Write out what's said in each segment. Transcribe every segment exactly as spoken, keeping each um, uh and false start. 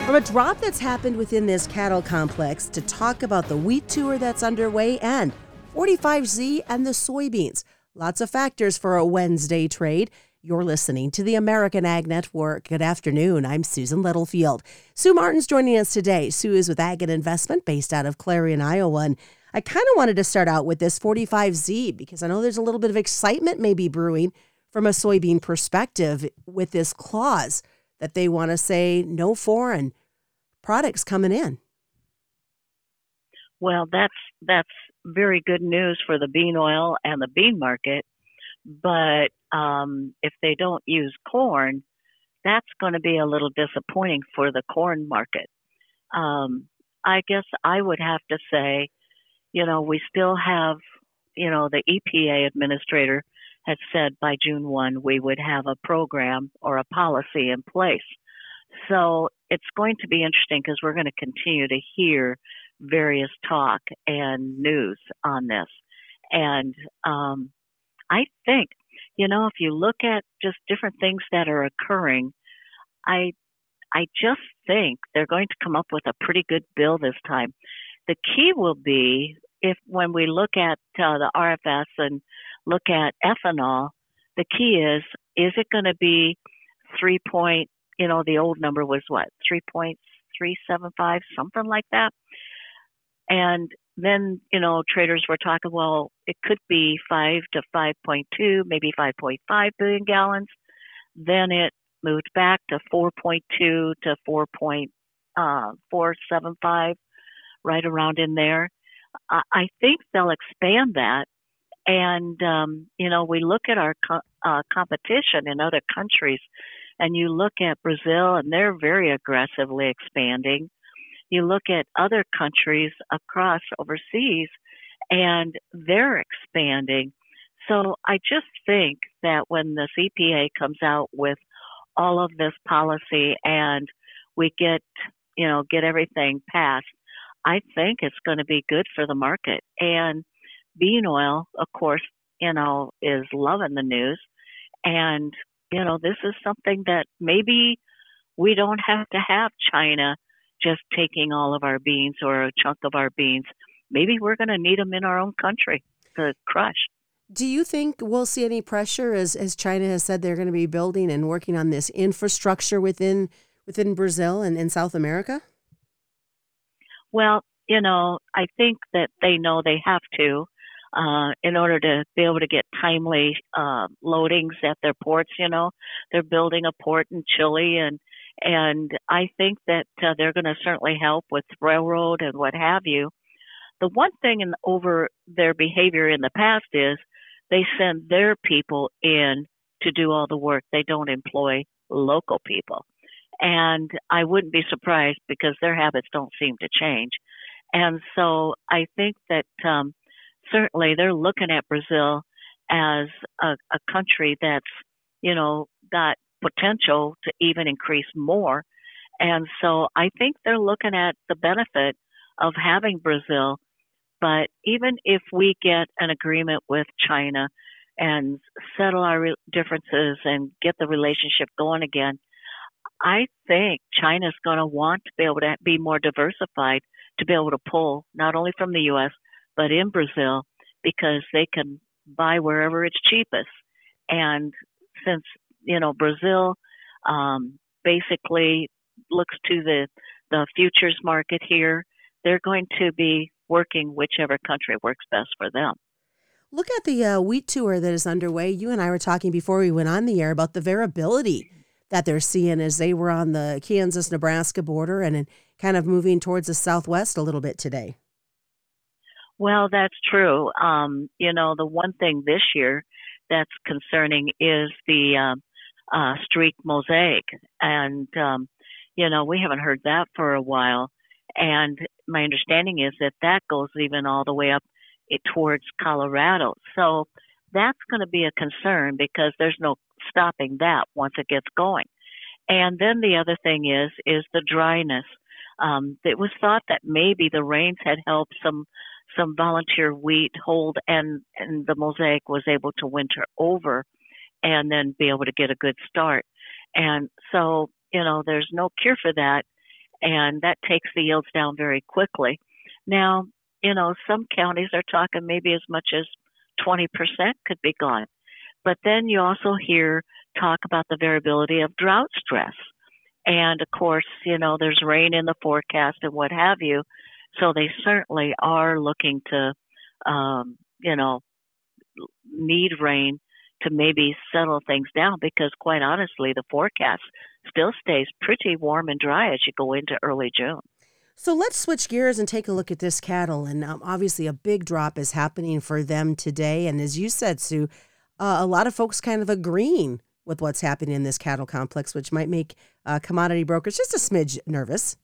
From a drop that's happened within this cattle complex to talk about the wheat tour that's underway and forty-five Z and the soybeans. Lots of factors for a Wednesday trade. You're listening to the American Ag Network. Good afternoon. I'm Susan Littlefield. Sue Martin's joining us today. Sue is with Ag and Investment based out of Clarion, Iowa. And I kind of wanted to start out with this forty-five Z because I know there's a little bit of excitement maybe brewing from a soybean perspective with this clause that they want to say no foreign products coming in. Well, that's that's very good news for the bean oil and the bean market. But um, if they don't use corn, that's going to be a little disappointing for the corn market. Um, I guess I would have to say, you know, we still have, you know, the E P A administrator had said by June first we would have a program or a policy in place. So it's going to be interesting because we're going to continue to hear various talk and news on this. And um, I think, you know, if you look at just different things that are occurring, I I just think they're going to come up with a pretty good bill this time. The key will be if when we look at uh, the R F S and look at ethanol, the key is, is it going to be three point, you know, the old number was what, three point three seven five, something like that? And then, you know, traders were talking, well, it could be five to five point two, maybe five point five billion gallons. Then it moved back to four point two to four point four seven five, right around in there. I, I think they'll expand that. And, um, you know, we look at our co- uh, competition in other countries, and you look at Brazil, and they're very aggressively expanding. You look at other countries across overseas, and they're expanding. So I just think that when the C P A comes out with all of this policy and we get, you know, get everything passed, I think it's going to be good for the market. And bean oil, of course, you know, is loving the news. And, you know, this is something that maybe we don't have to have China just taking all of our beans or a chunk of our beans. Maybe we're going to need them in our own country to crush. Do you think we'll see any pressure as, as China has said they're going to be building and working on this infrastructure within within Brazil and in South America? Well, you know, I think that they know they have to uh, in order to be able to get timely uh, loadings at their ports. You know, they're building a port in Chile, and and I think that uh, they're going to certainly help with railroad and what have you. The one thing in over their behavior in the past is they send their people in to do all the work. They don't employ local people. And I wouldn't be surprised because their habits don't seem to change. And so I think that um, certainly they're looking at Brazil as a, a country that's, you know, got potential to even increase more. And so I think they're looking at the benefit of having Brazil. But even if we get an agreement with China and settle our re- differences and get the relationship going again, I think China's going to want to be able to be more diversified, to be able to pull not only from the U S, but in Brazil, because they can buy wherever it's cheapest. And since, you know, Brazil um, basically looks to the, the futures market here, they're going to be working whichever country works best for them. Look at the uh, wheat tour that is underway. You and I were talking before we went on the air about the variability that they're seeing as they were on the Kansas-Nebraska border and in kind of moving towards the southwest a little bit today. Well, that's true. Um, you know, the one thing this year that's concerning is the um, uh, streak mosaic. And, um, you know, we haven't heard that for a while. And my understanding is that that goes even all the way up it, towards Colorado. So that's going to be a concern because there's no stopping that once it gets going. And then the other thing is is the dryness. Um, it was thought that maybe the rains had helped some some volunteer wheat hold, and, and the mosaic was able to winter over and then be able to get a good start. And so, you know, there's no cure for that. and that takes the yields down very quickly. Now, you know, some counties are talking maybe as much as twenty percent could be gone. But then you also hear talk about the variability of drought stress. And of course, you know, there's rain in the forecast and what have you. So they certainly are looking to, um, you know, need rain to maybe settle things down, because quite honestly, the forecast still stays pretty warm and dry as you go into early June. So let's switch gears and take a look at this cattle. And um, obviously a big drop is happening for them today. And as you said, Sue, uh, a lot of folks kind of agreeing with what's happening in this cattle complex, which might make uh, commodity brokers just a smidge nervous.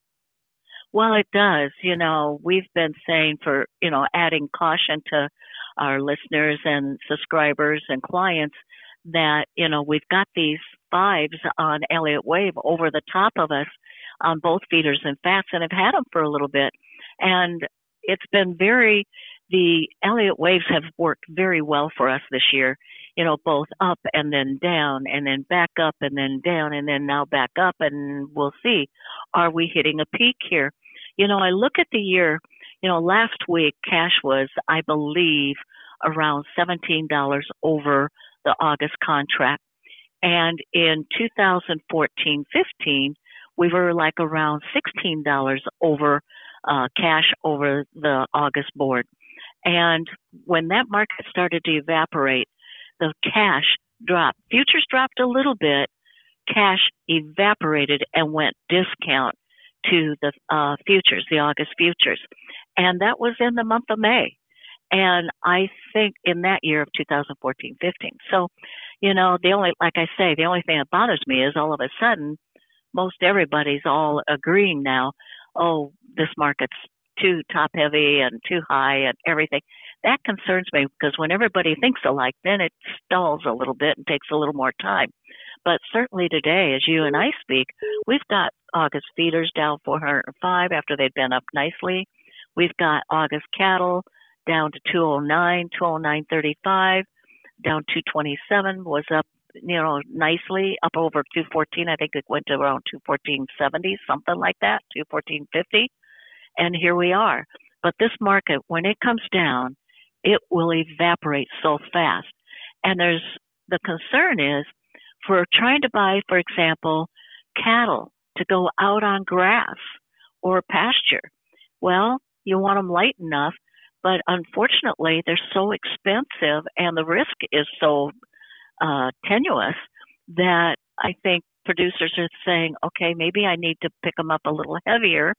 Well, it does. You know, we've been saying for, you know, adding caution to our listeners and subscribers and clients that, you know, we've got these fives on Elliott Wave over the top of us on both feeders and fats, and have had them for a little bit. And it's been very, the Elliott Waves have worked very well for us this year, you know, both up and then down and then back up and then down and then now back up. And we'll see, are we hitting a peak here? You know, I look at the year, you know, last week cash was, I believe, around seventeen dollars over the August contract. And in two thousand fourteen fifteen, we were like around sixteen dollars over uh, cash over the August board. And when that market started to evaporate, the cash dropped. Futures dropped a little bit. Cash evaporated and went discount to the uh, futures, the August futures. And that was in the month of May. And I think in that year of two thousand fourteen fifteen. So, you know, the only, like I say, the only thing that bothers me is all of a sudden, most everybody's all agreeing now, oh, this market's too top heavy and too high and everything. That concerns me, because when everybody thinks alike, then it stalls a little bit and takes a little more time. But certainly today, as you and I speak, we've got August feeders down four hundred five after they'd been up nicely. We've got August cattle down to two oh nine, two oh nine thirty-five, down two twenty-seven, was up, you know, nicely, up over two fourteen. I think it went to around two fourteen seventy, something like that, two fourteen fifty. And here we are. But this market, when it comes down, it will evaporate so fast. And there's, the concern is for trying to buy, for example, cattle to go out on grass or pasture. Well, you want them light enough, but unfortunately they're so expensive and the risk is so uh, tenuous that I think producers are saying, okay, maybe I need to pick them up a little heavier,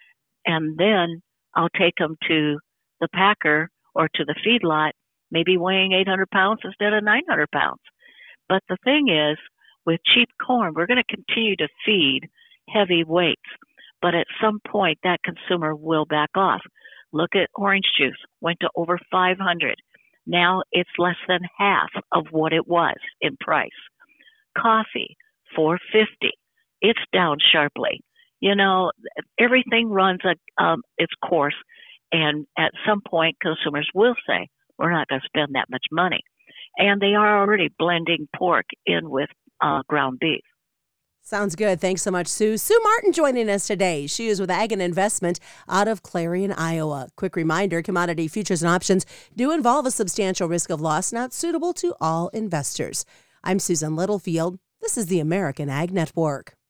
and then I'll take them to the packer or to the feedlot, maybe weighing eight hundred pounds instead of nine hundred pounds. But the thing is, with cheap corn, we're going to continue to feed heavy weights. But at some point, that consumer will back off. Look at orange juice, went to over five hundred. Now it's less than half of what it was in price. Coffee, four fifty. It's down sharply. You know, everything runs a, um, its course, and at some point, consumers will say, we're not going to spend that much money. And they are already blending pork in with uh, ground beef. Sounds good. Thanks so much, Sue. Sue Martin joining us today. She is with Ag and Investment out of Clarion, Iowa. Quick reminder, commodity futures and options do involve a substantial risk of loss, not suitable to all investors. I'm Susan Littlefield. This is the American Ag Network.